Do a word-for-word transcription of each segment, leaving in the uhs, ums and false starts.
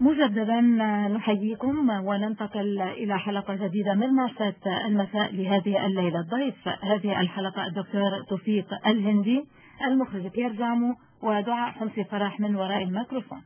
مجددا نحييكم وننتقل إلى حلقة جديدة من نشرة المساء لهذه الليلة. الضيف هذه الحلقة الدكتور توفيق الهندي، المخرج بيير جامو، ودعاء حمصي فرح من وراء الميكروفون.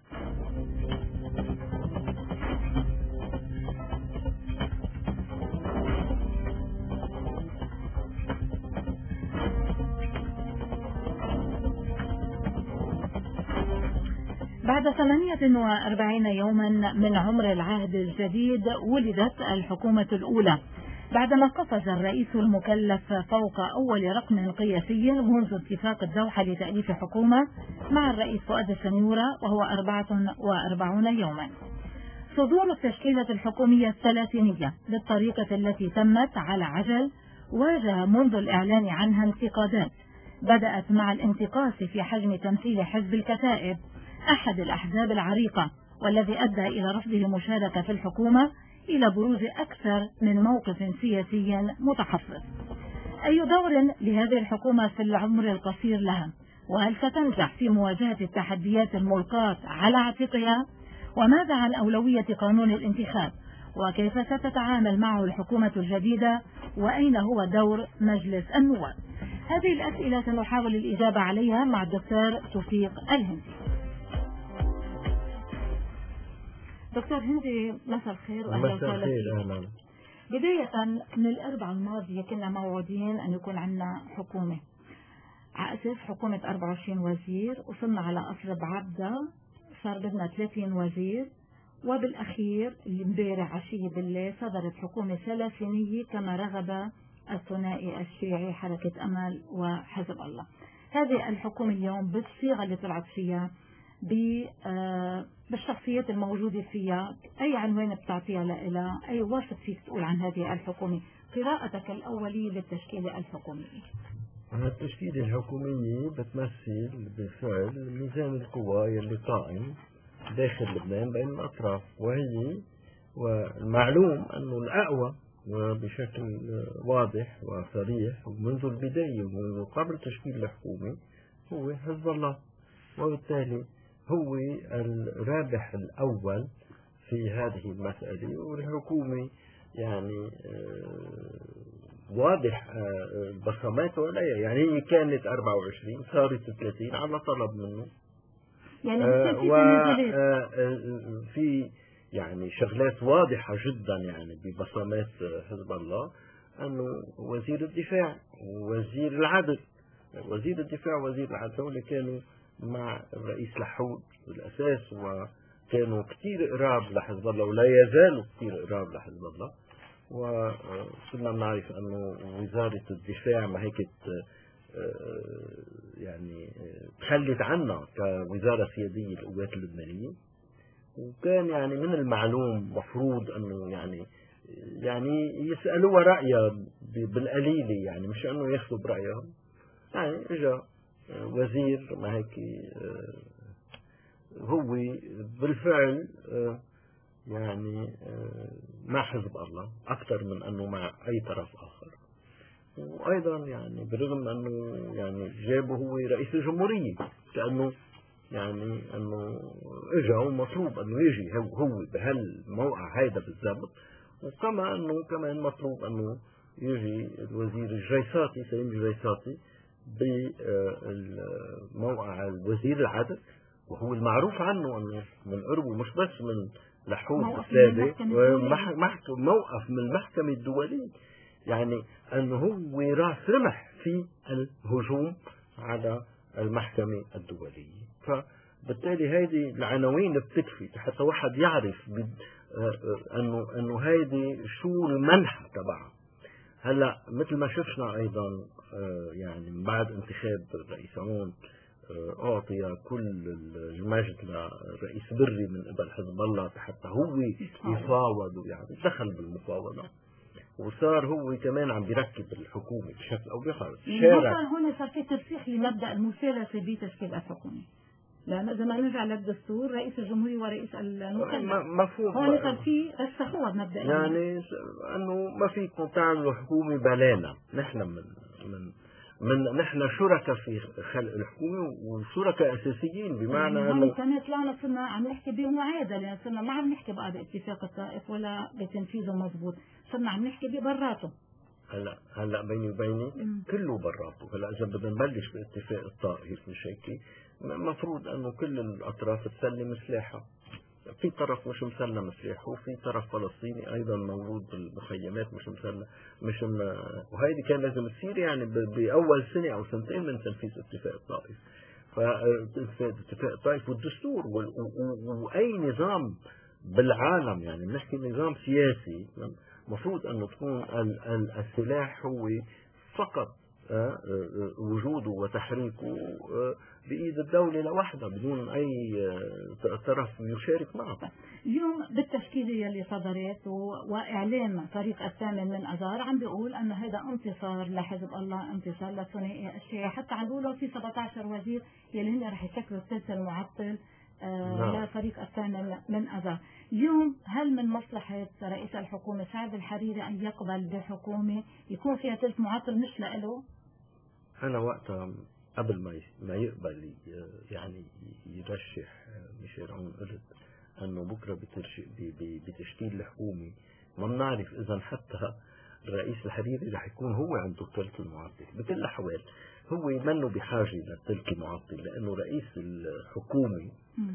بعد ثمانية وأربعين يوما من عمر العهد الجديد ولدت الحكومة الأولى، بعدما قفز الرئيس المكلف فوق أول رقم قياسي منذ اتفاق الدوحة لتأليف حكومة مع الرئيس فؤاد السنيورة، وهو أربعة وأربعين يوما. صدور التشكيلة الحكومية الثلاثينية بالطريقة التي تمت على عجل واجه منذ الإعلان عنها انتقادات، بدأت مع الانتقاص في حجم تمثيل حزب الكتائب أحد الأحزاب العريقة، والذي أدى إلى رفضه المشاركة في الحكومة، إلى بروز أكثر من موقف سياسي متحفظ. أي دور لهذه الحكومة في العمر القصير لها؟ وهل ستنجح في مواجهة التحديات الملقاة على عاتقها؟ وماذا عن أولوية قانون الانتخاب؟ وكيف ستتعامل معه الحكومة الجديدة؟ وأين هو دور مجلس النواب؟ هذه الأسئلة سنحاول الإجابة عليها مع الدكتور توفيق الهندي. دكتور هندي، مساء الخير واهلا وسهلا فيك. بداية، من الأربعاء الماضية كنا موعودين أن يكون عندنا حكومة، عأسف حكومة أربعة وعشرين وزير، وصلنا على أصل بعبدة، صار بدنا ثلاثين وزير، وبالأخير امبارح عشية بالليل صدرت حكومة ثلاثينية كما رغب الثنائي الشيعي حركة أمل وحزب الله. هذه الحكومة اليوم بالصيغة اللي طلعت فيها، بالشخصيات الموجودة فيها، أي عنوان بتعطيها لها؟ أي وصف فيك تقول عن هذه الحكومة؟ قراءتك الأولية للتشكيلة الحكومية. التشكيلة الحكومية بتمثل بالفعل ميزان القوى اللي قائم داخل لبنان بين الأطراف، وهي والمعلوم أنه الأقوى وبشكل واضح وصريح ومنذ البداية ومنذ قبل تشكيل الحكومة هو حزب الله، وبالتالي هو الرابح الأول في هذه المسألة. والحكومة يعني واضح بصماته عليها، يعني هي كانت أربعة وعشرين صارت ثلاثين على طلب منه، يعني آه وفي يعني شغلات واضحة جدا يعني ببصمات حزب الله، أنه وزير الدفاع ووزير العدل، وزير الدفاع ووزير العدل هؤلاء كانوا مع الرئيس لحود بالأساس، وكانوا كثير قراب لحزب الله ولا يزالوا كثير قراب لحزب الله. وكنا نعرف أنه وزارة الدفاع ما هيك يعني تخلت عنا كوزارة سيادية للقوات اللبنانية، وكان يعني من المعلوم مفروض أنه يعني يعني يسألوا رأيها بالقليلة، يعني مش أنه ياخذوا برأيها. يعني إجا وزير ما هيك هو بالفعل يعني مع حزب الله أكثر من أنه مع أي طرف آخر. وأيضا يعني بالرغم أنه يعني جابه هو رئيس الجمهورية، كأنه يعني أنه إجا ومطلوب أنه يجي هو بهالموقع هيدا بالضبط، وكما أنه كمان مطلوب أنه يجي الوزير الجيساتي سليم الجيساتي بموقع وزير العدل، وهو المعروف عنه أنه من قربه مش بس من لحود السابق، موقف من المحكمة الدولية، يعني أنه هو راس رمح في الهجوم على المحكمة الدولية. فبالتالي هذه العناوين بتكفي حتى واحد يعرف أنه أنه هذه شو المنحة تبعها. هلا مثل ما شفنا أيضا يعني من بعد انتخاب الرئيس عون أعطي كل المجد لرئيس بري من قبل حزب الله حتى هو يفاوض، ويعني دخل بالمفاوضة، وصار هو كمان عم بيركب الحكومة بشكل أو بآخر. الشارع هون صار في ترسيخ لمبدأ المثالثة بتشكيل الحكومة، لأن إذا ما نرجع للدستور رئيس الجمهورية ورئيس المكلف مفهوم هون صار في رسخوها بمبدأ يعني أنه ما فيكم تعملوا حكومة بلانا، نحن من من من نحن شركاء في خلق الحكومة وشركاء أساسيين، بمعنى أنه كان طلعنا صرنا عم نحكي بمعادلة، يعني صرنا ما عم نحكي بقى باتفاق الطائف ولا بتنفيذه مضبوط، صرنا عم نحكي ببراته. هلا هلا بيني وبيني كله براته. هلا إذا بدنا نبلش باتفاق الطائف مش هيك، المفروض أنه كل الأطراف تسلم سلاحها. في طرف مش مسلم سلاحه، وفي طرف فلسطيني ايضا موجود بالمخيمات مش مسلم مش م... وهيدي كان لازم تصير يعني باول سنه او سنتين من تنفيذ اتفاق الطائف. فاتفاق الطائف والدستور و... و... واي نظام بالعالم، يعني بنحكي نظام سياسي، المفروض انه تكون ال... ال... السلاح هو فقط وجوده وتحريكه بإيد الدولة لوحدها بدون أي طرف يشارك معه. اليوم بالتشكيلية اللي صدرت وإعلان فريق الثامن من أذار عم بيقول أن هذا انتصار لحزب الله، انتصار لثنائي الشيعة، حتى عم بيقولوا في سبعة عشر وزير يلي هن رح يشكلوا الثلث المعطل آه لفريق الثامن من أذار. اليوم هل من مصلحة رئيس الحكومة سعد الحريري أن يقبل بحكومة يكون فيها ثلث معطل مش لإله؟ أنا وقتها قبل ما ما يقبل يعني يرشح ميشيل عون قلت أنه بكرة بتشكيل الحكومة ما بنعرف إذا حتى الرئيس الحريري رح يكون هو عنده الثلث المعطل. بكل الأحوال هو منه بحاجة للثلث المعطل، لأنه رئيس الحكومة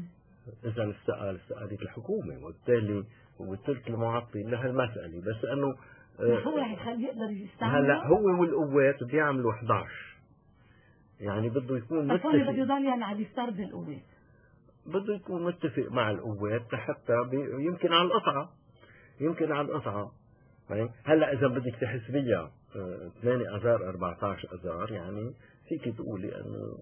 إذا استقال استقالت الحكومة، وبالتالي هو الثلث المعطل لهالمسألة. بس أنه هو رح يخليه يقدر يستعمل. هلا هو والقوات بيعملوا إحدى عشر، يعني بده يكون متفق. بده يضل يعني على يسترد القوات، بده يكون متفق مع القوات حتى يمكن على القطعة، يمكن على القطعة. هلا إذا بدك تحسبيها ثمانية أذار أربعة عشر أذار، يعني فيك تقولي أنه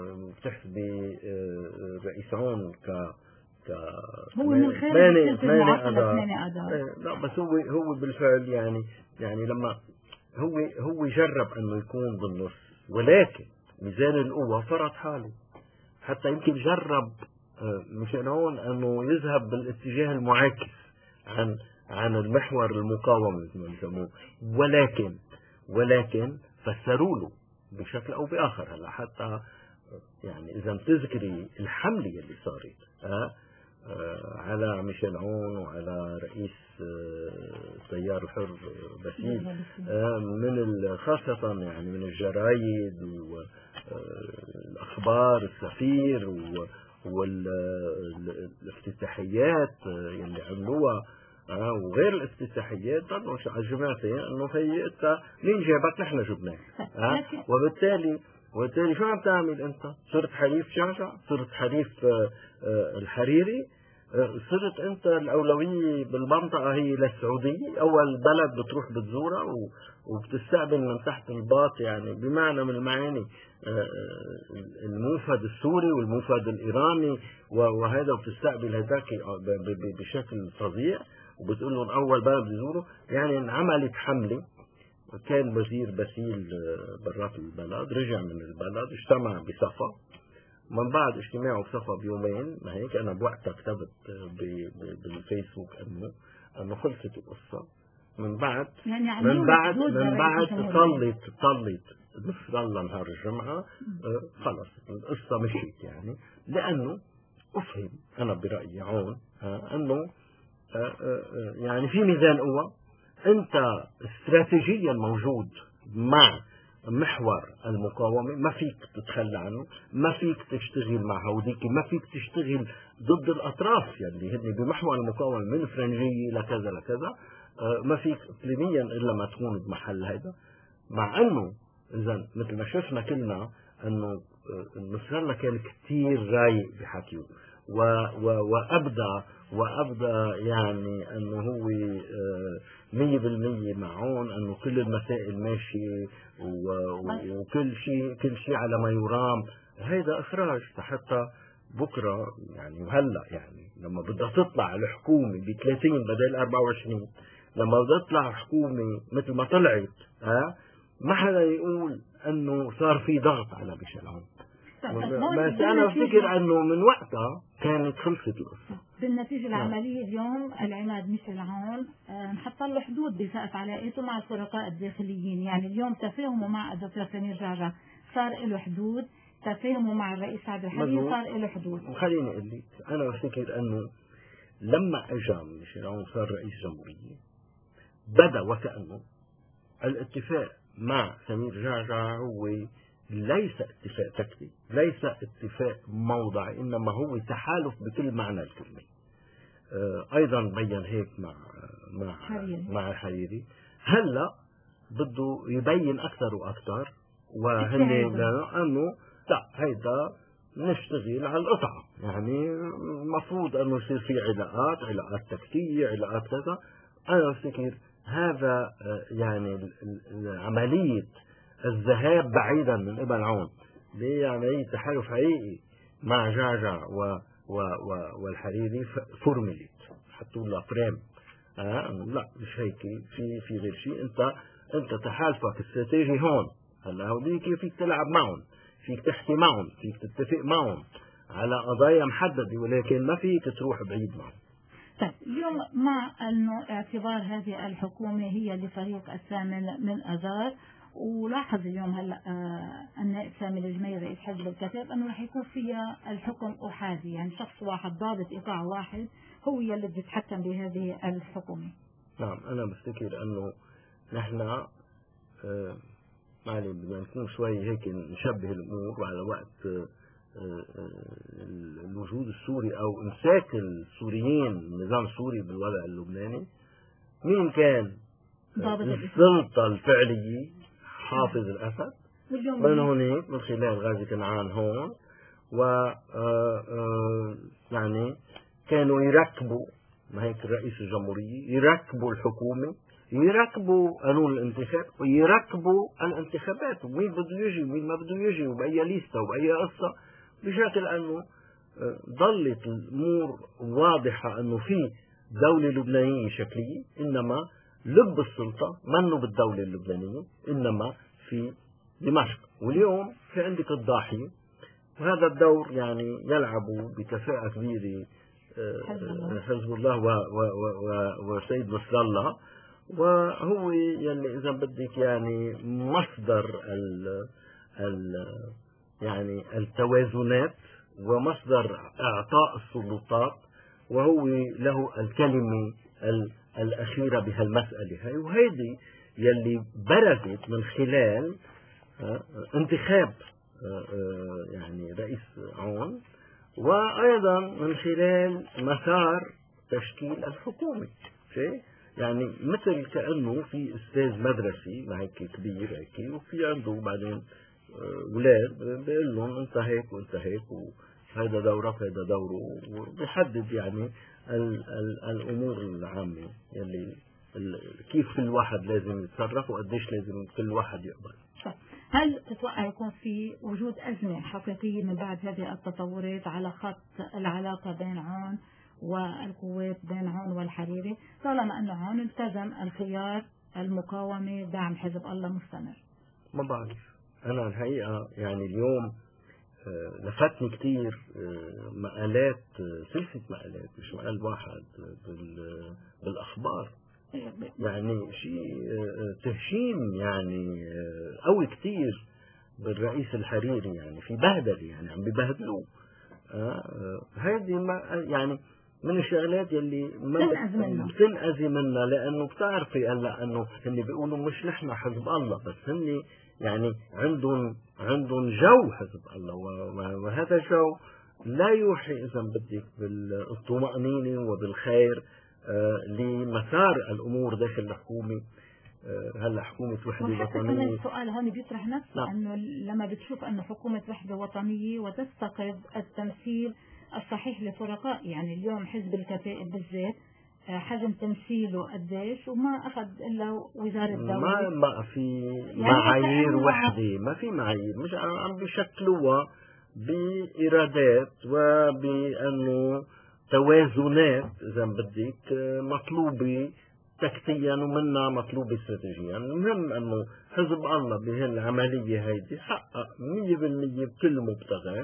بتحسبي رئيس عون ك ك هو من خارج ثمانية أذار. لا بس هو هو بالفعل يعني يعني لما هو هو جرب أنه يكون بالنص، ولكن ميزان القوة فرض حاله. حتى يمكن جرب مشان هون أنه يذهب بالاتجاه المعاكس عن عن المحور المقاومة مثل ما بيسموه، ولكن ولكن فسروا له بشكل أو بآخر. هلا حتى يعني إذا بتذكري الحملة اللي صارت أه أه على ميشيل عون وعلى رئيس التيار الحر باسيل أه من خاصة يعني من الجرايد والأخبار السفير والافتتاحيات اللي عملوها آه وغير الافتتاحيات ضلوا على الجماعة انه هي انت مين جابك؟ نحن جبناك. آه وبالتالي وبالتالي شو عم تعمل انت؟ صرت حليف شعشع، صرت حليف آه آه الحريري، آه صرت انت الاولوية بالمنطقة هي للسعودية، اول بلد بتروح بتزورها وبتستقبل من تحت الباط، يعني بمعنى من المعاني آه الموفد السوري والموفد الايراني وهذا، وبتستقبل هذاك بشكل فظيع، وبتقول لهم أول بلد بيزوروا. يعني انعملت حملة، كان وزير باسيل برات البلد، رجع من البلد اجتمع بصفا، من بعد اجتماعه بصفا بيومين ما هيك أنا بوقتها كتبت بالفيسبوك أنه أنه خلصت القصة. من بعد يعني من بعد من بعد طلت طلت نصف الله نهار الجمعة خلص القصة مشيت، يعني لأنه أفهم أنا برأيي عون أنه يعني في ميزان قوة، أنت استراتيجيا موجود مع محور المقاومة، ما فيك تتخلى عنه، ما فيك تشتغل مع هوديك، ما فيك تشتغل ضد الأطراف يعني هن بمحور المقاومة من فرنجية لكذا لكذا، ما فيك إقليميا إلا ما تكون بمحل هذا. مع أنه إذا مثل ما شفنا كلنا أنه نصرالله كان كتير رايق بحكيه وأبدأ وأبدأ يعني أنه هو مية بالمية معون، أنه كل المسائل ماشية وكل شيء كل شيء على ما يرام. هذا إخراج حتى بكرة يعني وهلا يعني لما بدها تطلع الحكومة ب ثلاثين بدل أربعة وعشرين، لما بدها تطلع حكومة مثل ما طلعت ها ما حدا يقول أنه صار في ضغط على ميشيل عون. بس أنا أفتكر أنه من وقتها كانت خلصت القصة. بالنتيجة العملية اليوم العماد مشي لهون، نحط له حدود بسقف علاقته مع الفرقاء الداخليين. يعني اليوم تفاهمه مع الدكتور سمير جعجع صار له حدود، تفاهمه مع الرئيس سعد الحريري صار له حدود. خليني أقول لك، أنا أفتكر أنه لما أجا مشي لهون صار رئيس جمهورية، بدا وكأنه الاتفاق مع سمير جعجع هو ليس اتفاق تكتيكي، ليس اتفاق موضعي، إنما هو تحالف بكل معنى الكلمة. أيضا بين هيك مع مع حريري. مع الحريري. هلا بده يبين أكثر وأكثر، وهن أنه لا، هيدا نشتغل على القطعة، يعني المفروض أنه يصير في علاقات علاقات تكتيكية، علاقات كذا. أنا أفتكر هذا يعني عملية الذهاب بعيدا من ابن عون لعملية تحالف حقيقي مع جعجع و و و والحريري فورميليت، حطوا لها فريم. آه لا مش هيك، في في غير شيء. انت انت تحالفك استراتيجي هون. هلا هوديك فيك تلعب معهم، فيك تحكي معهم، فيك تتفق معهم على قضايا محددة، ولكن ما فيك تروح بعيد معهم. طيب اليوم مع انه اعتبار هذه الحكومة هي لفريق الثامن من اذار، ولاحظ اليوم هلا النائب سامي الجميل رئيس حزب الكتاب انه رح يكون فيها الحكم احادي، يعني شخص واحد ضابط ايقاع واحد هو اللي بده يتحكم بهذه الحكومة. نعم، انا بفتكر انه نحن آه يعني بدنا نكون شوي هيك نشبه الامور على وقت آه آه الوجود السوري او امساك السوريين النظام السوري بالوضع اللبناني. مين كان السلطة الفعلية؟ حافظ الأسد. من هناك من خلال غازي كنعان هون، و يعني كانوا يركبوا، ما هيك رئيس الجمهورية يركبوا الحكومة، يركبوا قانون الانتخاب، ويركبوا الانتخابات، ومين بده يجي ومين ما بده يجي، وبأي ليستة وبأي قصة، بشكل أنه ظلت الأمور واضحة أنه في دولة لبنانية شكلية، إنما لب السلطة منه بالدولة اللبنانية، إنما في دمشق. واليوم في عندك الضاحية، وهذا الدور يعني يلعب بكفاءة كبيرة حزب الله وسيد نصر الله، وهو يعني إذا بدك يعني مصدر ال ال يعني التوازنات ومصدر إعطاء السلطات، وهو له الكلمة الأخيرة بهالمسألة هاي. وهيدي يلي برزت من خلال انتخاب يعني رئيس عون، وأيضا من خلال مسار تشكيل الحكومة. شيء يعني مثل كأنه في أستاذ مدرسي ما هيك كبير هيك، وفي عنده بعدين أولاد بيقول لهم أنت هيك وأنت هيك، وهذا دورك هذا دوره، وبيحدد يعني ال ال الأمور العامة يلي كيف كل واحد لازم يتصرف وقديش لازم كل واحد يقبل. هل تتوقع يكون في وجود أزمة حقيقية من بعد هذه التطورات على خط العلاقة بين عون والقوات، بين عون والحريري، طالما أنه عون التزم الخيار المقاومة دعم حزب الله مستمر؟ ما بعرف أنا الحقيقة، يعني اليوم لفتني كتير مقالات، سلسلة مقالات مش مقال واحد بالأخبار، يعني شيء تهشيم يعني قوي كتير بالرئيس الحريري، يعني في بهدل، يعني عم ببهدلوه. هذه ما يعني من الشغلات يلي ما بتنأذي منها، لأنه بتعرفي هلا أنه هن بيقولوا مش نحن حزب الله، بس هن يعني عندهم عندهم جو حزب الله، وهذا الجو لا يوحي إذا بدك بالطمأنينة وبالخير آه لمسار الأمور داخل الحكومة. آه هلا حكومة وحدة وطنية. السؤال هون بيطرح نفسه، أنه لما بتشوف أنه حكومة وحدة وطنية وتفتقد التمثيل الصحيح لفرقاء، يعني اليوم حزب الكتائب بالذات حجم تمثيله قديش وما أخذ إلا وزارة الدولة، ما ما في يعني معايير وحدة، ما في معايير، مش عم بيشكلوها بإرادات وبأنه توازنات إذا بدك مطلوبة تكتيا ومنا مطلوب استراتيجيا. المهم أنه حزب الله بهالعملية هيدي حقق مية بالمية بكل مبتغى.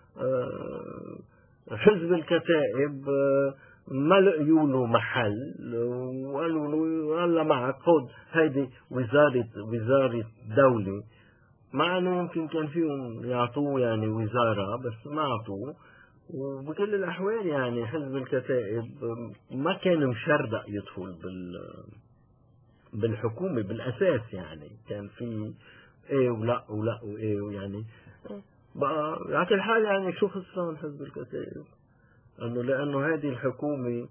حزب الكتائب ما لقيوا له محل وقالوا له هلا معك خذ هيدي وزارة وزارة دولة، مع انه يمكن كان فيهم يعطوه يعني وزارة بس ما عطوه. وبكل الأحوال يعني حزب الكتائب ما كان مشردق يدخل بال بالحكومة بالأساس، يعني كان في إيه ولا ولا وإيه ويعني بقى على كل حال يعني شو خسران حزب الكتائب؟ أنه لأنه هذه الحكومة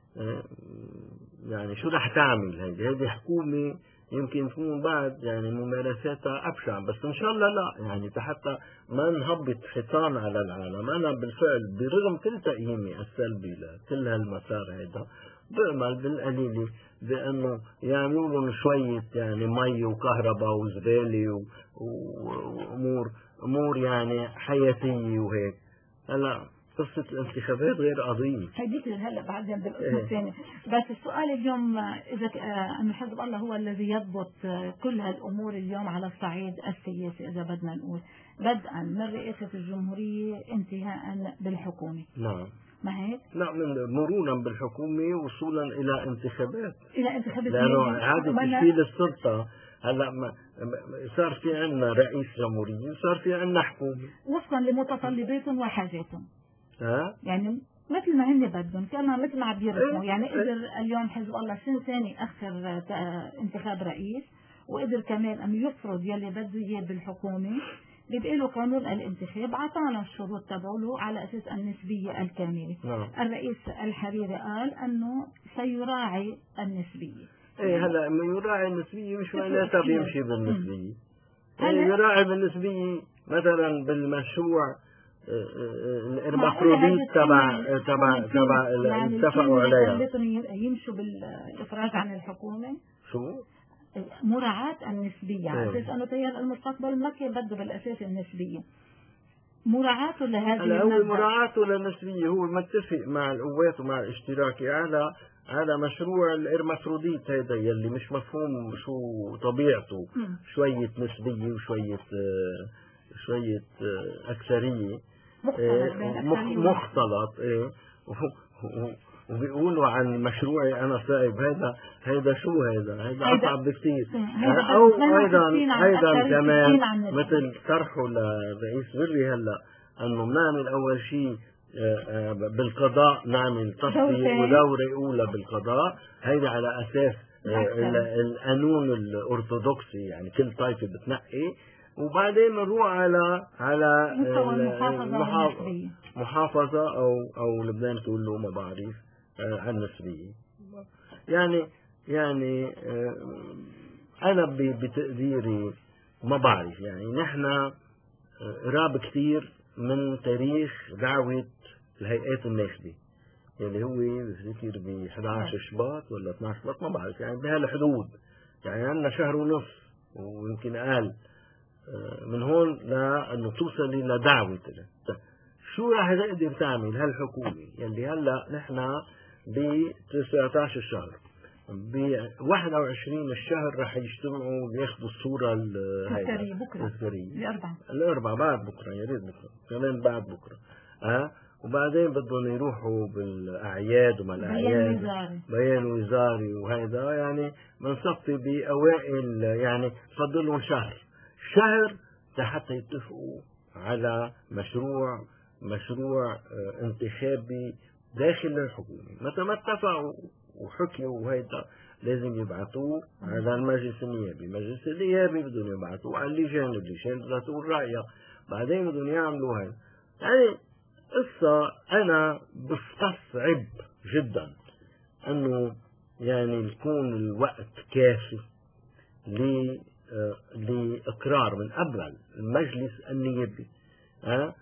يعني شو رح تعمل؟ هذه هذه حكومة يمكن تكون بعد يعني ممارساتها أبشع، بس إن شاء الله لا، يعني حتى ما نهبط حيطان على العالم. أنا بالفعل برغم كل تقييمي السلبي لكل هالمسار هذا بأمل بالقليل بأنه يعملوا لهم شوية يعني مي وكهرباء وزبالة وأمور أمور يعني حياتية وهيك. هلا قصة الانتخابات غير قضية، هيديك هلا بعدين بالقسم الثاني. بس السؤال اليوم إذا أن حزب الله هو الذي يضبط كل هالأمور اليوم على الصعيد السياسي، إذا بدنا نقول بدءا من رئاسة الجمهورية انتهاء بالحكومة. نعم ما هيك؟ لا، من مرورا بالحكومة وصولا إلى انتخابات. إلى انتخابات لأنه عادة تشكيل السلطة هلا ما صار في عندنا رئيس جمهورية وصار في عندنا حكومة وفقا لمتطلباتهم وحاجاتهم. ها؟ يعني مثل ما هن بدهم كمان مثل ما عم بيرسموا. يعني قدر اليوم حزب الله سنة ثاني أخر انتخاب رئيس، وقدر كمان أن يفرض يلي بده إياه بالحكومة. بيبقى له قانون الانتخاب عطانا الشروط تبعه على أساس النسبية الكاملة. نعم. الرئيس الحريري قال أنه سيراعي النسبية. ايه هلا يراعي النسبية مش معناتها بيمشي بالنسبية. يراعي بالنسبية مثلا بالمشروع المفروض تبع تبع تبع اللي اتفقوا عليها يمشوا بالإفراج عن الحكومة. شو؟ مراعاة النسبية على أساس أنه تيار المستقبل ما كان بده بالأساس النسبية. مراعاته لهذه هلا هو مراعاته للنسبية هو متفق مع القوات ومع الاشتراكي على على مشروع الإرمافروديت هيدا يلي مش مفهوم شو طبيعته. م. شوية نسبية وشوية شوية أكثرية مختلط. مختلط إيه. وبيقولوا عن مشروعي أنا صائب هيدا هيدا شو هيدا هيدا أصعب بكثير. أو أيضا أيضا كمان مثل طرحه لرئيس بري هلا أنه نعمل أول شيء بالقضاء نعمل تصفية ودورة أولى بالقضاء. هيدا على أساس القانون الأرثوذكسي، يعني كل طائفة بتنقي وبعدين نروح على على المحافظة محافظة أو أو لبنان تقول له ما بعرف عن النسبية. يعني يعني أنا بتقديري ما بعرف، يعني نحن قراب كثير من تاريخ دعوة الهيئات الناخبة اللي هو بذكر ب إحدى عشر شباط ولا اثني عشر شباط ما بعرف، يعني بهالحدود. يعني عندنا شهر ونص ويمكن أقل من هون لأنه توصلي لدعوة له. شو راح تقدر تعمل هالحكومة يلي هلا نحن ب تسعة عشر شهر، ب واحد وعشرين الشهر راح يجتمعوا وياخذوا الصورة التذكارية بكرة الأربعاء الأربعاء بعد بكرة، يا ريت بكرة كمان بعد بكرة. ها أه؟ وبعدين بدهم يروحوا بالأعياد وما الأعياد بيان وزاري وهذا، يعني بنصفي بأوائل يعني فضلهم شهر شهر لحتى يتفقوا على مشروع مشروع انتخابي داخل الحكومة. متى ما اتفقوا وحكيوا وهيدا لازم يبعثوه على المجلس النيابي، المجلس النيابي بدهم يبعثوه على اللجان، اللجان بدها تقول رأيها، بعدين بدهم يعملوا هيدا. يعني قصة أنا بستصعب جدا أنه يعني يكون الوقت كافي ل لإقرار من قبل المجلس النيابي ها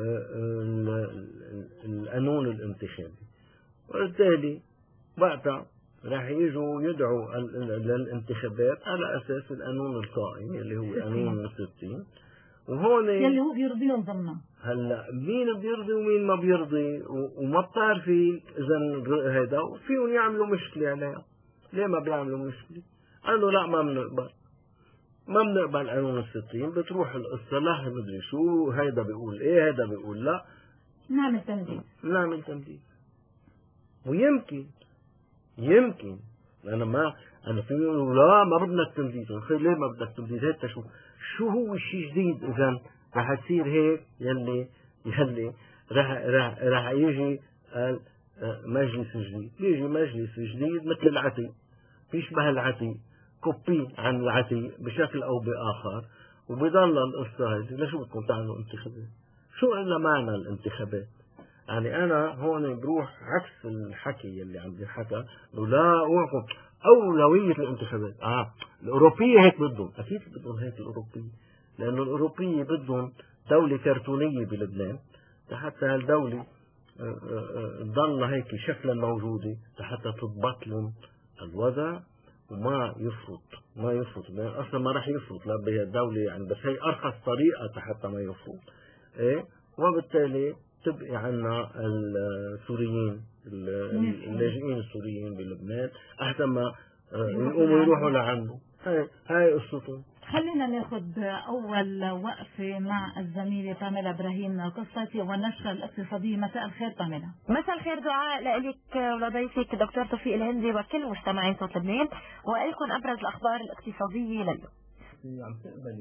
القانون الانتخابي، وبالتالي وقتها راح يجوا يدعوا للانتخابات على أساس القانون القائم اللي هو قانون ستين، وهون اللي هو بيرضيهم ضمنا. هلا مين بيرضي ومين ما بيرضي وما بتعرفي إذا هذا فيهم يعملوا مشكلة عليها. ليه ما بيعملوا مشكلة؟ قالوا لا ما بنقبل ما بنقبل قانون الستين. بتروح القصة لا مدري شو، هيدا بيقول ايه هيدا بيقول لا، نعمل تمديد نعمل تمديد. ويمكن يمكن أنا ما أنا في لا ما بدنا تمديد. ليه ما بدك تمديد؟ هيك شو شو هو الشيء جديد؟ إذا رح تصير هيك يلي يلي رح رح رح يجي مجلس جديد. بيجي مجلس جديد مثل العتيق، بيشبه العتيق، كوبي عن العتيق بشكل أو بآخر، وبيضل القصة هذه. لشو بدكم تعملوا انتخابات؟ شو إلا معنى الانتخابات؟ يعني أنا هون بروح عكس الحكي اللي عم ينحكى، لا أوعكم أولوية الانتخابات. آه الأوروبية هيك بدهم، أكيد بدهم هيك الأوروبية، لأنه الأوروبية بدهم دولة كرتونية بلبنان حتى هالدولة تضل هيك شكلا موجودة حتى تضبط لهم الوضع وما يفرط ما يفرط أصلا ما راح يفرط لا بهالدولة يعني، بس هي أرخص طريقة حتى ما يفرط. إيه وبالتالي تبقي عنا السوريين اللاجئين السوريين بلبنان أحسن ما يقوموا يروحوا لعنده. هاي هاي قصتهم. خلينا ناخذ أول وقفة مع الزميلة باميلا إبراهيم، قصتي والنشرة الاقتصادية. مساء الخير باميلا. مساء الخير دعاء لك ولضيفك دكتور توفيق الهندي وكل مستمعين صوت لبنان، وإلكم أبرز الأخبار الاقتصادية لليوم.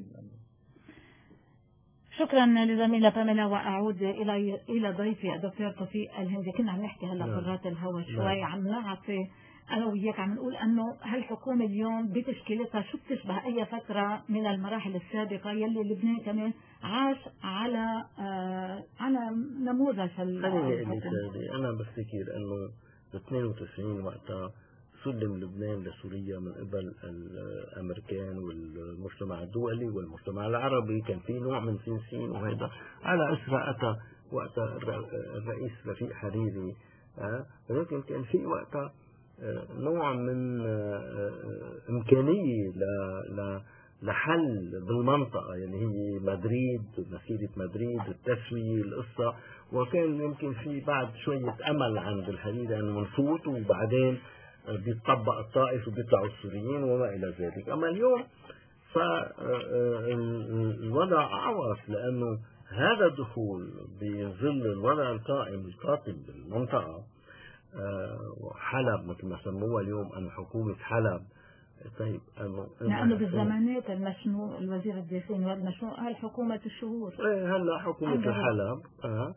شكرا لزميلة باميلا، وأعود إلى إلى ضيفي الدكتور توفيق الهندي. كنا عم نحكي هلا برات الهوا شوي، عم نعطي أنا وياك عم نقول أنه هالحكومة اليوم بتشكيلتها شو بتشبه أي فترة من المراحل السابقة يلي لبنان كمان عاش على آه على نموذج الحكومة. أنا بفتكر أنه ب اثنين وتسعين وقتها سلم لبنان لسوريا من قبل الأمريكان والمجتمع الدولي والمجتمع العربي، كان في نوع من سين وهذا على أسرى أتى وقتها الرئيس رفيق حريري، ولكن كان في وقتها نوع من إمكانية لحل بالمنطقة اللي يعني هي مدريد، مسيرة مدريد، التسوية، القصة، وكان يمكن في بعد شوية أمل عند الحريري أنه نفوت وبعدين بيتطبق الطائف وبيطلعوا السوريين وما إلى ذلك. أما اليوم فالوضع أعوص، لأنه هذا الدخول بظل الوضع القائم القاتل بالمنطقة، حلب مثل ما سموها اليوم أن حكومة حلب. طيب لأنه بالزمانات المشنوق الوزير الداخلي نواب مشنوق قال حكومة الشهور. إيه هلا حكومة حلب. آه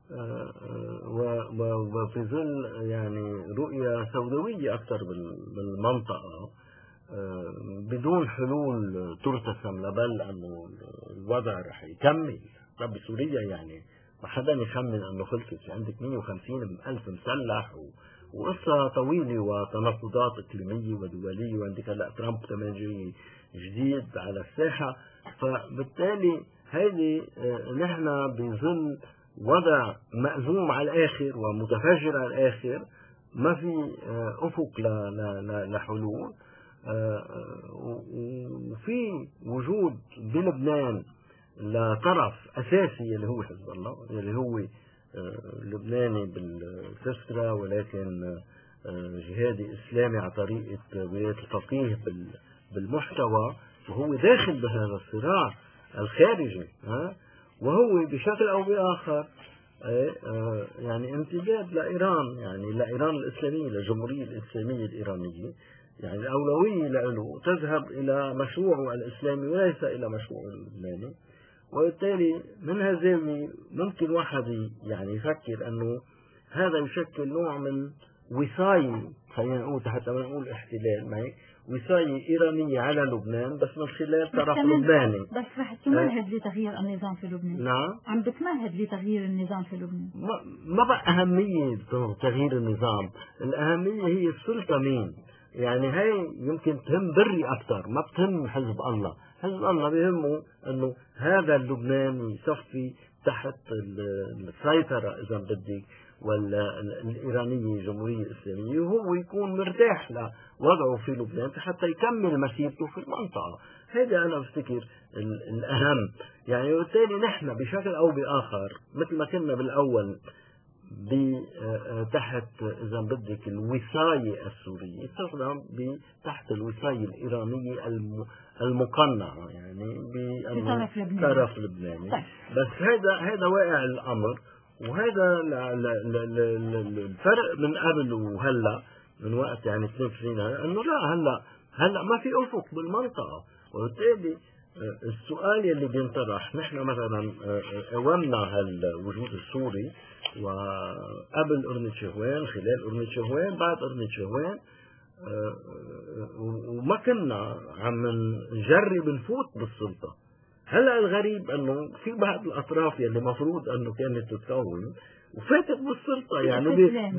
وفي ظل يعني رؤية سوداوية أكثر بالمنطقة بدون حلول ترتسم لبل أنه الوضع رح يكمل. طب سوريا يعني ما حدا يخمن أنه خلصت، عندك مئة وخمسين ألف مسلح وقصة طويلة وتناقضات إقليمية ودولية، وعندك هلا ترامب كمان جاي جديد على الساحة. فبالتالي هذه نحن بظل وضع مأزوم على الآخر ومتفجر على الآخر، ما في أفق لحلول، وفي وجود بلبنان لطرف أساسي اللي هو حزب الله، اللي هو لبناني بالفكرة ولكن جهادي إسلامي على طريقة ولاية الفقيه بالمحتوى، وهو داخل بهذا الصراع الخارجي، وهو بشكل أو بآخر يعني امتداد لإيران، يعني لإيران الإسلامية، للجمهورية الإسلامية الإيرانية. يعني الأولوية له تذهب إلى مشروعه الإسلامي وليس إلى مشروعه اللبناني. وبالتالي من هالزاوية ممكن واحد يعني يفكر أنه هذا يشكل نوع من وصاية، خلينا نقول حتى ما نقول احتلال، معي وصاية إيرانية على لبنان بس من خلال طرف لبناني. بس رح تمهد لتغيير النظام في لبنان. نعم عم بتمهد لتغيير النظام في لبنان. ما, ما بقى أهمية تغيير النظام، الأهمية هي السلطة مين. يعني هاي يمكن تهم بري أكثر، ما بتهم حزب الله. حزب الله بيهمه أنه هذا اللبناني يصفي تحت السيطرة إذا بدك ولا الإيرانية الجمهورية الإسلامية، وهو يكون مرتاح لوضعه في لبنان حتى يكمل مسيرته في المنطقة. هذا أنا أفتكر الأهم. يعني وبالتالي نحن بشكل أو بآخر مثل ما كنا بالأول تحت إذا بدك الوصاية السورية، تستخدم تحت الوصاية الإيرانية المقنعة، يعني بطرف لبنان. طرف لبناني. بس هذا هذا واقع الأمر، وهذا الفرق من قبل وهلا من وقت يعني اثنين وعشرين انه لا هلا هلا ما في افق بالمنطقه، وبالتالي السؤال يلي بينطرح نحن مثلا قومنا هالوجود السوري وقبل قرنة شهوان، خلال قرنة شهوان، بعد قرنة شهوان، وما كنا عم نجرب نفوت بالسلطة. هلا الغريب انه في بعض الاطراف يلي مفروض انه كانت تتكون وفاتت بالسلطة، يعني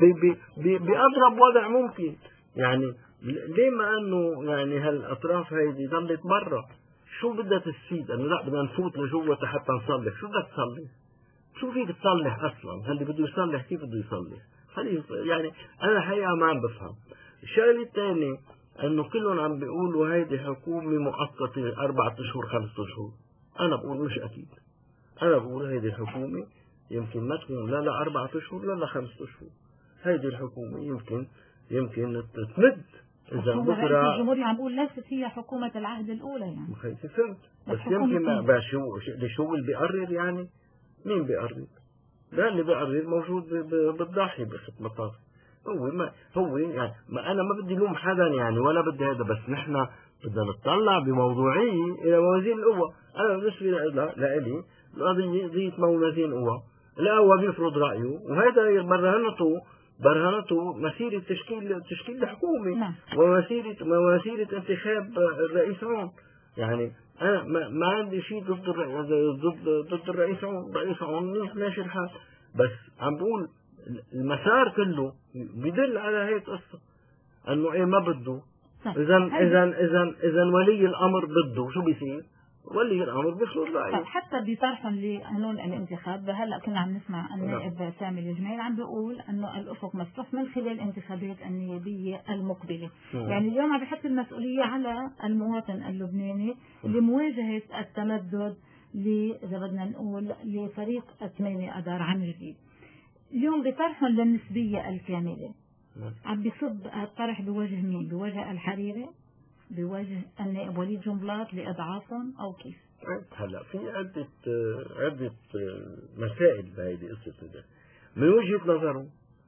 بأضرب وضع ممكن. يعني ليه ما انه يعني هالاطراف هيدي ضلت برا؟ شو بدها تستفيد؟ انه لا بدنا نفوت لجوه حتى نصلح. شو بدك تصلح؟ شو فيك تصلح اصلا؟ اللي بده يصلح كيف بده يصلح؟ خليه يعني انا الحقيقه ما عم بفهم. الشغله الثانيه انه كلهم عم بيقولوا هيدي حكومه مؤقته اربعة اشهر خمسة اشهر. انا بقول مش اكيد. انا بقول هيدي الحكومه يمكن ما تكون لا لا أربعة أشهر لا لا خمسة أشهر. هيدي الحكومة يمكن يمكن تمد. إذا بكرة رئيس الجمهورية عم بقول ليست هي حكومة العهد الأولى يعني. مخيتي فهمت. بس يمكن ما بس شو شو اللي بيقرر يعني؟ مين بيقرر؟ لا اللي بيقرر موجود بالضاحية بخط مطاف. هو ما هو يعني ما أنا ما بدي لوم حدا يعني ولا بدي هذا، بس نحن بدنا نطلع بموضوعية إلى موازين القوى. أنا بالنسبة لإلي القضية قضية موازين قوى. لا هو بيفرض رأيه، وهذا برهنته برهنته مسيرة تشكيل تشكيل الحكومة. نعم. ومسيرة ومسيرة انتخاب الرئيس عون. يعني أنا ما, ما عندي شيء ضد ضد ضد الرئيس عون، الرئيس عون منيح ماشي الحال، بس عم بقول المسار كله بدل على هيك قصة انه ايه ما بده. اذا اذا اذا اذا ولي الامر بده شو بيصير؟ ولي الامر بيفرض رايه. حتى بطرحهم لقانون الانتخاب هلا كنا عم نسمع النائب سامي الجميل عم بيقول انه الافق مفتوح من خلال الانتخابات النيابيه المقبله. م. يعني اليوم عم بيحط المسؤوليه على المواطن اللبناني لمواجهه التمدد ل اذا بدنا نقول لفريق ثمانية اذار عن جديد. اليوم بطرحهم للنسبيه الكامله عم بيصب الطرح بوجه مين؟ بوجه الحريري؟ بوجه النائب وليد جنبلاط لإضعافهم أو كيف؟ هلا في عدة عدة مسائل بهيدي قصة ده. من وجهة نظره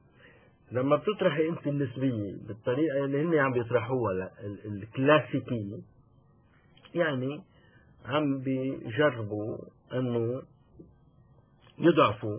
لما بتطرحي أنت النسبية بالطريقة اللي هن عم بيطرحوها الكلاسيكية، يعني عم بيجربوا أنه يضعفوا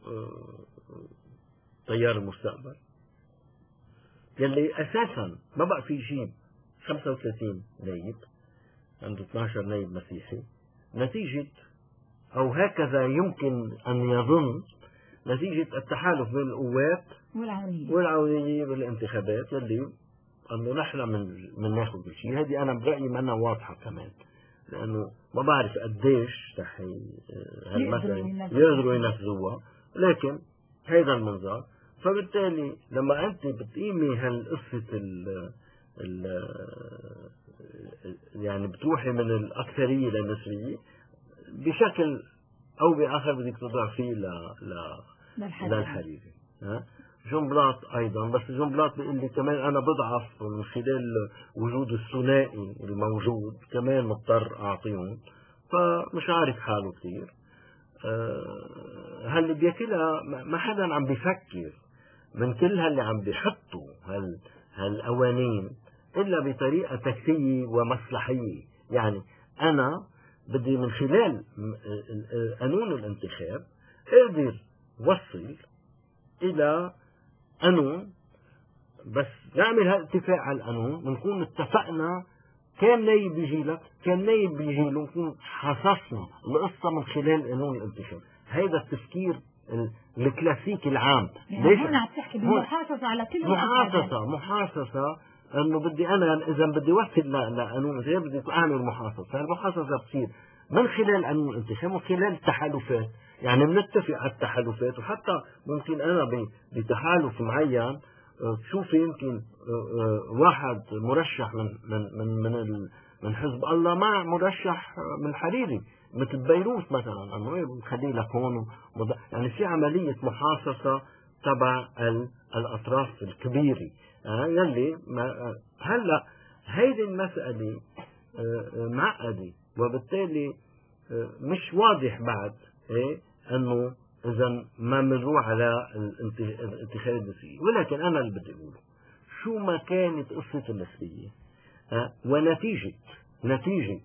تيار المستقبل يلي أساسا ما بقى في شيء خمسة وثلاثين نايب، عنده اثني عشر نايب مسيحي، نتيجة أو هكذا يمكن أن يظن نتيجة التحالف بين القوات والعونية والعونية بالانتخابات يلي أنه نحن من من ناخذ كل شيء. هذه أنا برأيي ما أنا واضحة كمان، لأنه ما بعرف قديش رح هالمسألة يقدروا ينفذوها، لكن هذا المنظر. فبالتالي لما أنت بتقيمي هالقصة ال ال يعني بتروحي من الأكثرية للنسبية بشكل أو بآخر بدك تضعفيه ل للحريري. ها جنبلاط أيضا، بس جنبلاط بيقول لي كمان أنا بضعف من خلال وجود الثنائي الموجود، كمان مضطر أعطيهم، فمش عارف حاله كثير. أه هاللي بياكلها ما حدا عم بيفكر من كل هاللي عم بيحطوا هال هالقوانين إلا بطريقة تكتيكية ومصلحية. يعني أنا بدي من خلال قانون الانتخاب أقدر وصل إلى قانون، بس نعمل هالاتفاق على القانون ونكون اتفقنا كم نايب بيجي لك كم نايب بيجي له، نكون حصصنا القصة من خلال قانون الانتخاب. هذا التفكير الكلاسيكي العام. يعني ليش هون عم تحكي بمحافظة على كل محافظة محافظة انه بدي انا اذا بدي وصل لقانون الانتخاب بدي اعمل محافظة. المحافظة بتصير من خلال قانون الانتخاب ومن خلال التحالفات، يعني بنتفق على التحالفات، وحتى ممكن انا بتحالف معين تشوفي يمكن واحد مرشح من من من من من حزب الله مع مرشح من الحريري مثل بيروت مثلا، انه نخلي لك هون، يعني في عمليه محاصصه تبع الأطراف الكبيرة آه يلي ما هلا هيدي المسألة آه معقدة، وبالتالي آه مش واضح بعد إيه أنه إذا ما بنروح على الانتخابات النسبية. ولكن أنا اللي بدي أقوله شو ما كانت قصة النسبية آه ونتيجة نتيجة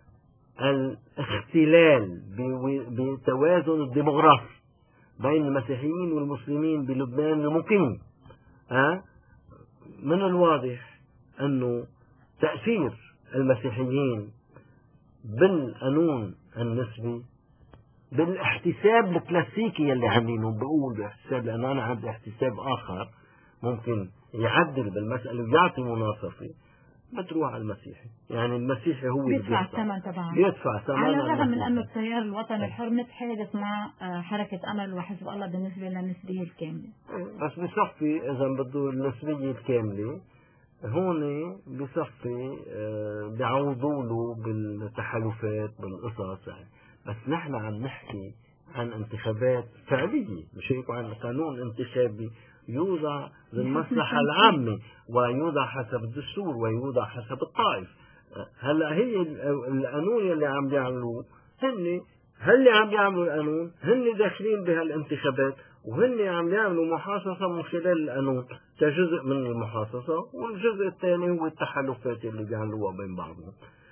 الاختلال بتوازن الديموغرافي بين المسيحيين والمسلمين بلبنان المقيم أه؟ من الواضح أنه تأثير المسيحيين بالقانون النسبي بالاحتساب الكلاسيكي اللي عاملينه، بقول احتساب لأنه أنا عندي احتساب آخر ممكن يعدل بالمسألة ويعطي مناصفة، بتروح على المسيحي. يعني المسيحي هو بيدفع الثمن تبعه، بيدفع ثمن، على الرغم من أنه التيار الوطني الحر متحالف مع حركة أمل وحزب الله بالنسبة للنسبية الكاملة. بس بصفي إذا بده النسبية الكاملة هون بصفي بيعوضوا له بالتحالفات بالقصص يعني. بس نحن عم نحكي عن انتخابات فعلية، مش هيك عن قانون انتخابي يوضع للمصلحة العامة ويوضع حسب الدستور ويوضع حسب الطائف. هلا هي القانون اللي عم بيعملوه هن هل عم بيعملوا القانون هن داخلين بهالانتخابات، وهن عم يعملوا محاصصة من خلال القانون كجزء من المحاصصة، والجزء الثاني هو التحالفات اللي بيعملوها بين بعضهم.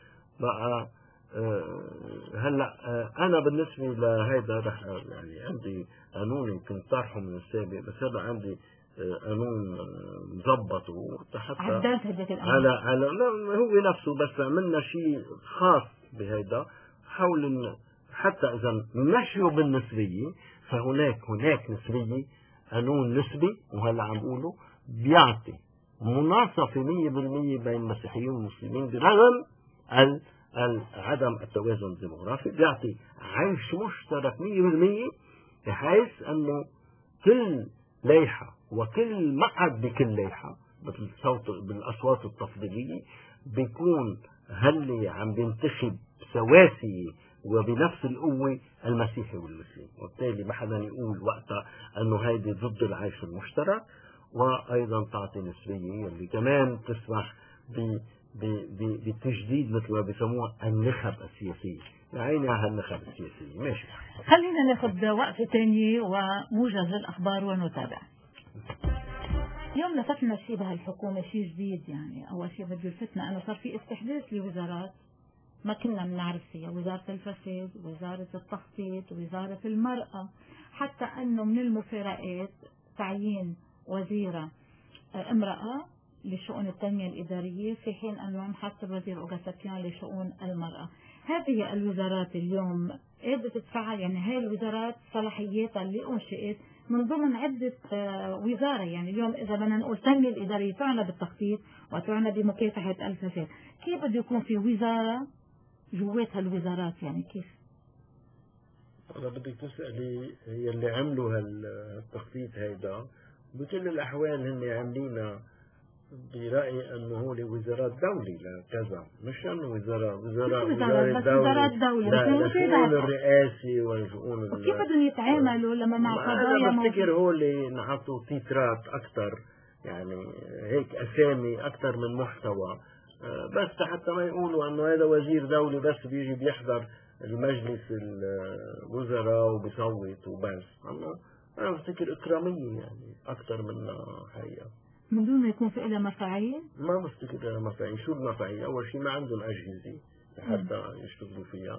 بقى أه هلا أه انا بالنسبه لهيدا رح يعني عندي قانون يمكن طرحه من السابق، بس هذا عندي أه قانون مظبطه حتى على على لا هو نفسه، بس عملنا شيء خاص بهيدا حول إن حتى اذا نمشيه بالنسبيه فهناك هناك نسبيه قانون نسبي، وهلا عم بقوله بيعطي مناصفه مية بالمية بين المسيحيين والمسلمين برغم ال عدم التوازن الديموغرافي، بيعطي عيش مشترك مية بالمية بحيث أنه كل لائحة وكل مقعد بكل لائحة بالصوت بالأصوات التفضيلية بيكون هل عم بينتخب سواسية وبنفس القوة المسيحي والمسلم، وبالتالي ما حدا يقول وقتها أنه هيدي ضد العيش المشترك. وأيضا تعطي نسبية اللي كمان تسمح ب بتجديد مثل ما بيسموها النخب السياسية. عيني على النخب السياسية. ماشي، خلينا ناخذ وقفة ثانية وموجز الأخبار ونتابع. اليوم لفتنا شيء بهالحكومة، شيء جديد. يعني أول شيء بده يلفتنا أنه صار في استحداث لوزارات ما كنا بنعرف فيها، وزارة الفساد، وزارة التخطيط، وزارة المرأة، حتى أنه من المفارقات تعيين وزيرة امرأة لشؤون التنمية الإدارية، في حين أنه انحط الوزير أوغاساتيان لشؤون المرأة. هذه الوزارات اليوم إيه بتتفعل؟ يعني هاي الوزارات صلاحياتها اللي أنشئت من ضمن عدة وزارة. يعني اليوم إذا بدنا نقول التنمية الإدارية تعنى بالتخطيط وتعنى بمكافحة الفساد، كيف بده يكون في وزارة جواتها الوزارات؟ يعني كيف؟ أنا بدك تسألي هي اللي عملوا هالتخطيط هيدا بكل الأحوال هن عاملينها برأيي أنه هو وزارات دولي لكذا، مش أنه وزارة وزارة وزارات دولي لا لشؤون الرئاسي والشؤون. وكيف بدهم يتعاملوا لما مع قضايا؟ أنا بفتكر هو اللي نحطوا تيترات أكثر، يعني هيك أسامي أكثر من محتوى، بس حتى ما يقولوا أنه هذا وزير دولي بس بيجي بيحضر المجلس الوزراء وبيصوت وبس. أنا بفتكر إكرامية يعني أكثر من حقيقة، من دون ما يكون في لها مفاعيل. ما بفتكر لها مفاعيل. شو المفاعيل؟ أول شيء ما عندهم أجهزة حتى يشتغلوا فيها،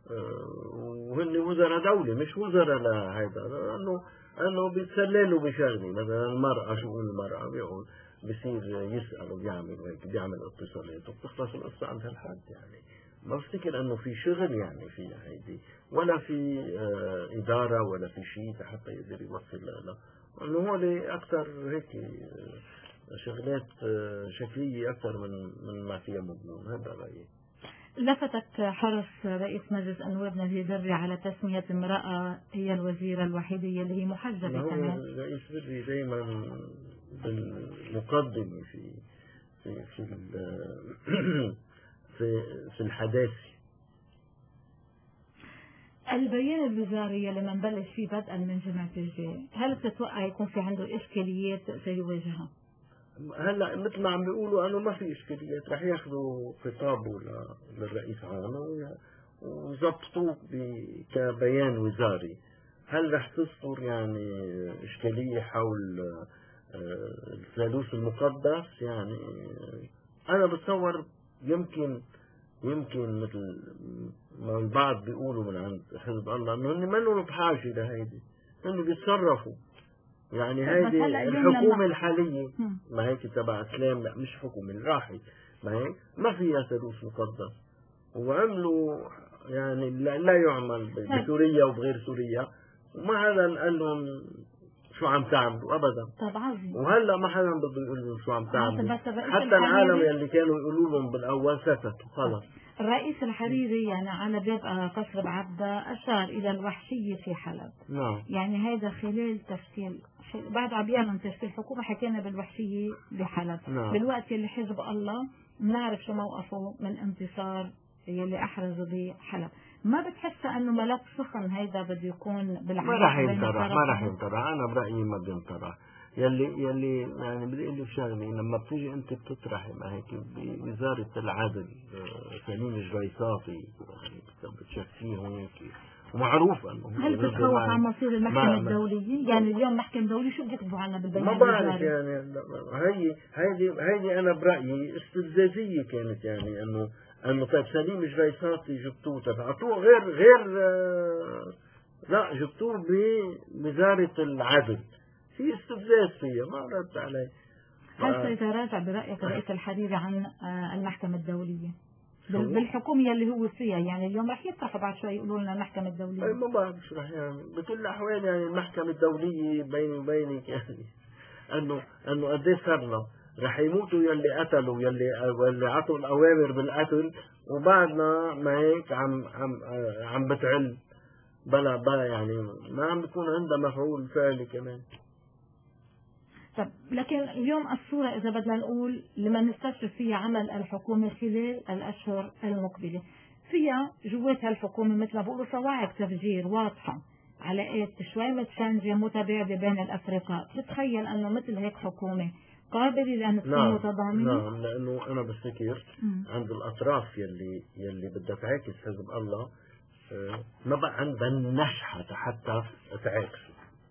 وهن وزراء دولة مش وزراء لهذا، لأنه أنه بيتسللوا بشغلة مثلا المرأة، شؤون المرأة بيقول بصير يسأل وبيعمل هيك بيعمل اتصالات وبتخلص القصة عند هالحد. يعني ما بفتكر أنه في شغل يعني فيها هيدي، ولا في آه إدارة ولا في شيء حتى يقدر يوصل لها، أنه هو أكثر هيك شغلات شكلية أكثر من من ما فيها مضمون. هذا رأيي. لفتك حرص رئيس مجلس النواب نزيه دري على تسمية امرأة هي الوزيرة الوحيدة اللي هي محجبة كمان. رئيس دري دائما بالمقدمة في في في في, في الحداثة. البيان الوزاري لما نبلش فيه بدءا من جمعة الجاي، هل بتتوقع يكون في عنده إشكاليات سيواجهها؟ هلا مثل ما عم بيقولوا انه ما في اشكاليات، رح ياخذوا خطابه للرئيس عون ويظبطوه كبيان وزاري. هل رح تصدر يعني اشكاليه حول الثالوث المقدس؟ يعني انا بتصور يمكن يمكن مثل ما البعض بيقولوا من عند حزب الله انه هن ما لهم بحاجه لهيدي، هن بيتصرفوا. يعني هيدي الحكومة الحالية ما هيك تبع اسلام، لا مش حكومة اللي راحت، ما هيك ما فيها ثالوث مقدس، وعملوا يعني لا يعمل بسوريا وبغير سوريا، وما حدا قال لهم شو عم تعملوا ابدا. طبعا. وهلا ما حدا بده يقول لهم شو عم تعملوا، حتى العالم يلي كانوا يقولوا لهم بالاول سكتوا خلص. الرئيس الحريري يعني على باب قصر بعبدة أشار إلى الوحشية في حلب. نعم. يعني هذا خلال تشكيل بعد عم يعلن تشكيل حكومة حكينا بالوحشية بحلب. نعم. بالوقت اللي حزب الله بنعرف شو موقفه من انتصار يلي أحرزوا بحلب. ما بتحس انه ملف سخن هيدا بده يكون بالعالم؟ ما راح ينطرح، ما راح ينطرح، انا برايي ما بينطرح. يلي يلي يعني بدي اقول لك شغله، لما بتيجي انت بتطرحي ما هيك بوزاره العدل سليم الجريصافي يعني بتشكيه هيك ومعروف انه هل بتخوف عن مصير المحكمه الدوليه؟ يعني اليوم محكمه دوليه شو بيكتبوا عنا بالبيان؟ ما بعرف يعني هي هيدي هيدي انا برايي استفزازيه كانت، يعني انه انه طيب سليم الجريصافي جبتوه تبعتوه غير غير آه لا جبتوه بوزاره العدل، في استفزاز فيها ما رد علي. هل سيتراجع برأيك الرئيس الحريري عن المحكمة الدولية بالحكومة اللي هو فيها؟ يعني اليوم رح يفتحوا بعد شوي يقولوا لنا المحكمة الدولية. ما بعرف شو رح يعمل. بكل الأحوال يعني المحكمة الدولية بيني وبينك يعني أنه أنه قديش صرنا رح يموتوا يلي قتلوا يلي يلي عطوا الأوامر بالقتل، وبعدنا ما هيك عم عم عم بتعل بلا بلا يعني ما عم بيكون عندها مفعول فعلي كمان. طب لكن اليوم الصورة إذا بدنا نقول لما نستشرف فيها عمل الحكومة خلال الأشهر المقبلة، فيها جواتها الحكومة مثل ما بقولوا صواعق تفجير واضحة، علاقات شوي متشنجة متباعدة بين الأفرقاء. بتخيل أنه مثل هيك حكومة قابلة لأن تكون نعم متضامنة؟ نعم، لأنه أنا بفتكر عند الأطراف يلي يلي بدها تعاكس حزب الله ما بقى عندها النشحة حتى تعاكس.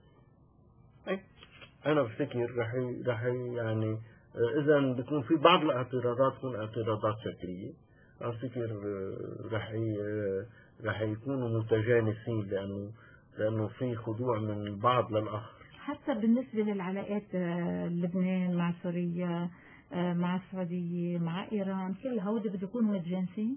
أنا بفتكر رح رح يعني إذا بيكون في بعض الاعتراضات تكون اعتراضات شكلية، أفتكر رح رح يكونوا متجانسين لأنه لأنه في خضوع من البعض للآخر. حتى بالنسبة للعلاقات لبنان مع سوريا مع السعودية مع إيران، كل هودي بده يكونوا متجانسين.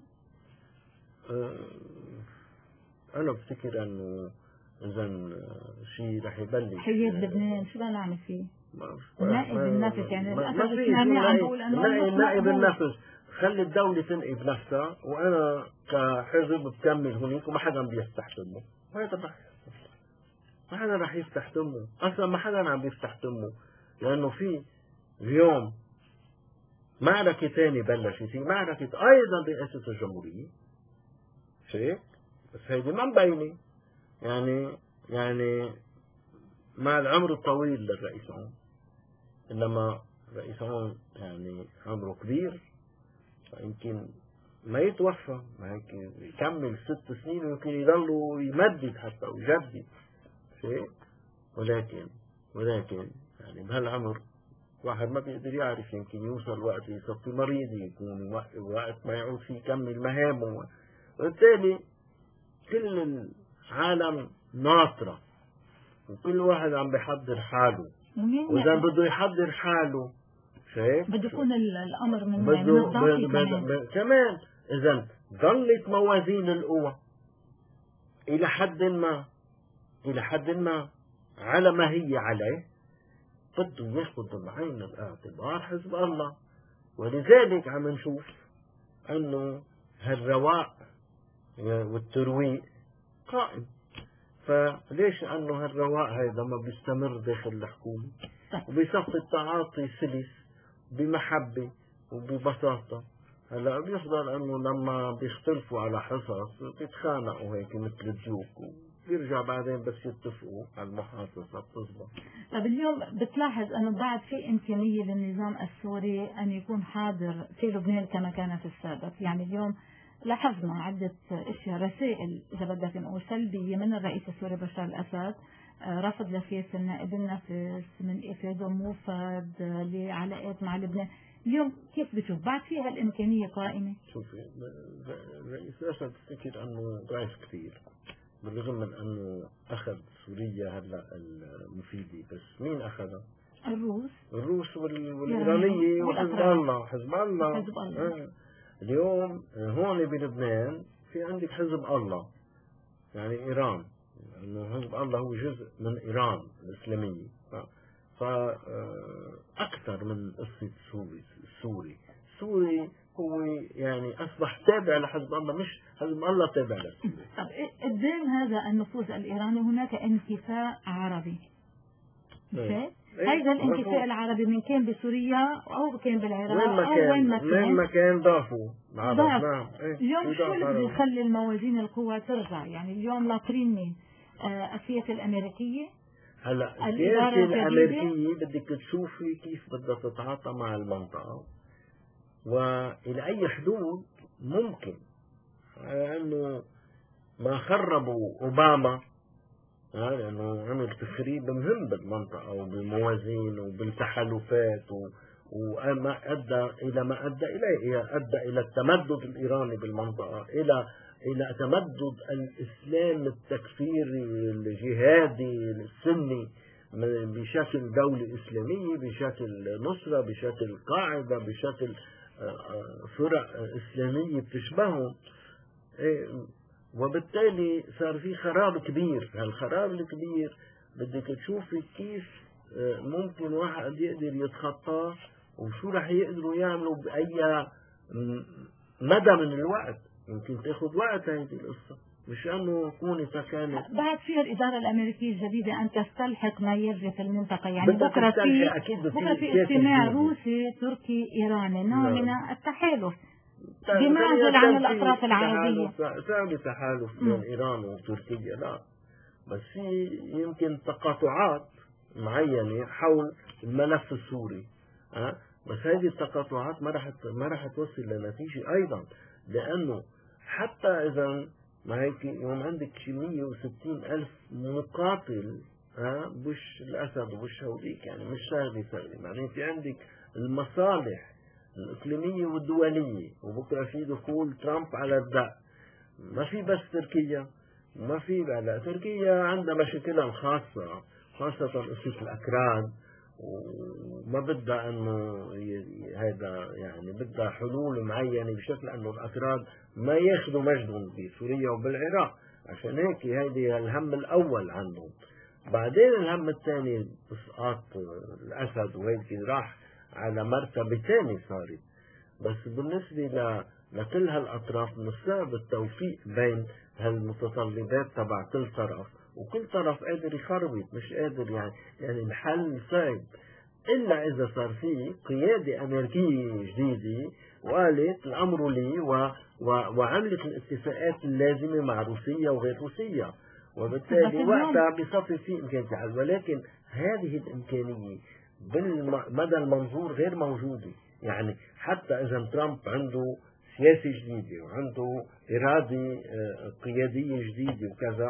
أنا بفتكر إنه إذا شيء رح يبلش حياة لبنان شو بدنا نعمل فيه؟ نائب النفس يعني ما في نائب النفس، خلي الدولة تنقي بنفسها، وأنا كحزب بكمل هنيك وما حدا بيفتح تمه. هذا رح ما حدا رح يفتح تمه، أصلا ما حدا عم بيفتح تمه، لأنه في اليوم معركة ثانية بلشت، في معركة أيضا رئاسة الجمهورية شيء، بس هيدي ما مبينة يعني يعني مع العمر الطويل للرئيس عون، إنما الرئيس عون يعني عمره كبير فيمكن ما يتوفى، ما هيك يكمل ست سنين ويمكن يضلوا يمدد حتى ويجدد شيء، ولكن ولكن يعني بهالعمر واحد ما بيقدر يعرف، يمكن يوصل وقت يصفي مريض، يكون وقت ما يعود فيه يكمل مهامه، وبالتالي كل العالم ناطرة وكل واحد عم بيحضر حاله، وإذا بده يحضر حاله شايف بده يكون الأمر من من الضعف كمان. كمان إذا ظلت موازين القوى إلى حد ما إلى حد ما على ما هي عليه، بده ياخذ بعين الاعتبار حزب الله، ولذلك عم نشوف أنه هالرواق والترويق قائم. فليش أنه هالرواق هذا ما بيستمر داخل الحكومة وبيصفي التعاطي سلس بمحبة وببساطة؟ هلا بيفضل انه لما بيختلفوا على حصص بيتخانقوا هيك مثل الجوك، بيرجع بعدين بس يتفقوا على المحاصصة بتزبط. طب اليوم بتلاحظ انه بعد في امكانية للنظام السوري ان يكون حاضر في لبنان كما كان في السابق، يعني اليوم لاحظنا عدة اشياء، رسائل اذا بدك نقول سلبية من الرئيس السوري بشار الاسد، رفض لسياسة النائب النفس من افاده موفد لعلاقات مع لبنان. اليوم كيف بتشوف بعد في هالامكانية قائمة؟ شوفي الرئيس الاسد تفتكر انه ضعيف كثير، بالرغم من انه اخذ سوريا هلا المفيدة، بس مين اخذها؟ الروس الروس والايرانية وحزب الله. حزب الله, حزب الله. آه. اليوم هون بلبنان في عندك حزب الله يعني ايران، انه حزب الله هو جزء من ايران الاسلامية، فاكثر من قصة سوري السوري السوري هو يعني اصبح تابع لحزب الله، مش حزب الله تابع لسوريا. طب قدام هذا النفوذ الايراني هناك انكفاء عربي، ايه هذا الانكفاء العربي من كان بسوريا او كان بالعراق وين ما او كان وين ما كان وين ما كان ضافوا العرب. نعم. ايه اليوم شو اللي بده يخلي الموازين القوى ترجع؟ يعني اليوم ناطرين مين؟ آه السياسة الامريكية. هلا السياسة الامريكية بدك تشوفي كيف بدها تتعاطى مع المنطقة والى اي حدود ممكن، لانه ما خربوا اوباما لانه عمل تخريب مهم بالمنطقة وبالموازين وبالتحالفات وما ادى الى ما ادى اليه، ادى الى التمدد الايراني بالمنطقة، الى الى تمدد الاسلام التكفيري الجهادي السني بشكل دولة اسلامية، بشكل نصرة، بشكل قاعدة، بشكل فرق اسلامية بتشبههم، وبالتالي صار في خراب كبير. هالخراب الكبير بدك تشوفي كيف ممكن واحد يقدر يتخطاه وشو رح يقدروا يعملوا بأي مدى من الوقت. يمكن تاخذ وقت هذه القصة، مش انه كوني سكانة. بعد فيها الإدارة الأمريكية الجديدة أن تستلحق ما يجري في المنطقة، يعني بكرة في بكرة في اجتماع روسي تركي إيراني نوع من التحالف بمعزل عن الأطراف العربية. ثاني تحالف بين إيران وتركيا لا، بس في يمكن تقاطعات معينة حول الملف السوري، أه؟ بس هذه التقاطعات ما راح ما راح توصل لنتيجة أيضا، لأنه حتى إذا ما هيك يوم عندك شي مية وستين ألف مقاتل ها بش الأسد وبش هوديك، يعني مش سهل يسلم، يعني في عندك المصالح الإقليمية والدولية، وبكرة في دخول ترامب على الدق. ما في بس تركيا، ما في لا تركيا عندها مشاكلها الخاصة، خاصة قصة الأكراد، وما بدها انه هذا يعني بدها حلول معينة بشكل انه الأكراد ما ياخذوا مجدهم بسوريا وبالعراق، عشان هيك هذه الهم الأول عندهم. بعدين الهم الثاني اسقاط الأسد، وهيك راح على مرتبة ثانية صارت. بس بالنسبة ل لكل هالأطراف من الصعب التوفيق بين هالمتطلبات تبع كل طرف، وكل طرف قادر يخربط مش قادر، يعني يعني الحل صعب إلا إذا صار فيه قيادة أمريكية جديدة وقالت الأمر لي و و وعملت الاتفاقات اللازمة مع روسيا وغير روسيا، وبالتالي وقتها بصفي فيه إمكانية الحل. ولكن هذه الإمكانية بالمدى المنظور غير موجودة. يعني حتى إذا ترامب عنده سياسة جديدة وعنده إرادة قيادية جديدة وكذا،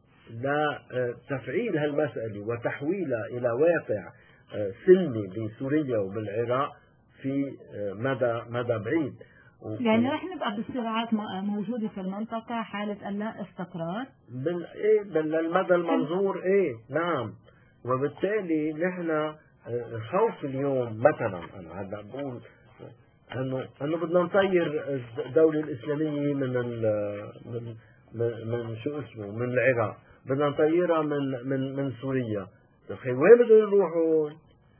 لا تفعيل هالمسألة وتحويلها إلى واقع سلمي بسوريا وبالعراق في مدى مدى بعيد. يعني رح نبقى بالصراعات موجودة في المنطقة، حالة اللا استقرار بال إيه بالمدى المنظور. إيه نعم. وبالتالي نحن الخوف اليوم مثلا أنا هذا بقول انه انه بدنا نطير الدولة الإسلامية من من من, من شو اسمه من العراق، بدنا نطيرها من من من سوريا. اخي وين بدهم يروحوا؟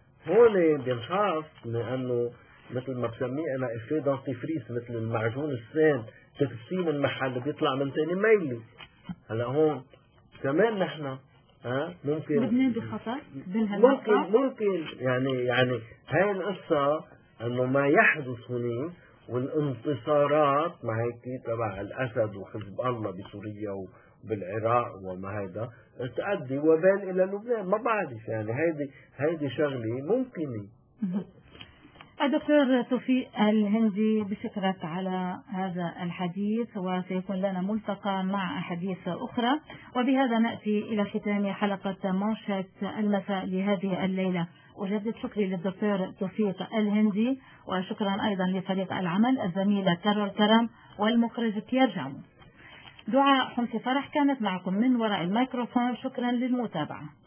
هون بنخاف لانه مثل ما بسميه انا افيه دانتيفريس، مثل المعجون السان تكسين المحل بيطلع من ثاني ميلي. هلا هون كمان نحن ها ممكن لبنان بخطر ممكن ممكن يعني يعني هاي القصة انه ما يحدث هناك والانتصارات مع هيك تبع الأسد وحزب الله بسوريا وبالعراق وما هذا تؤدي وبال إلى لبنان. ما بعرف يعني هيدي هيدي شغلة ممكنة. الدكتور توفيق الهندي، بشكرك على هذا الحديث، وسيكون لنا ملتقى مع أحاديث أخرى. وبهذا نأتي إلى ختام حلقة مانشيت المساء لهذه الليلة. أجدد شكري للدكتور توفيق الهندي، وشكرا أيضا لفريق العمل الزميلة كارول كرم والمخرج بيير جامو. دعاء حمص فرح كانت معكم من وراء الميكروفون. شكرا للمتابعة.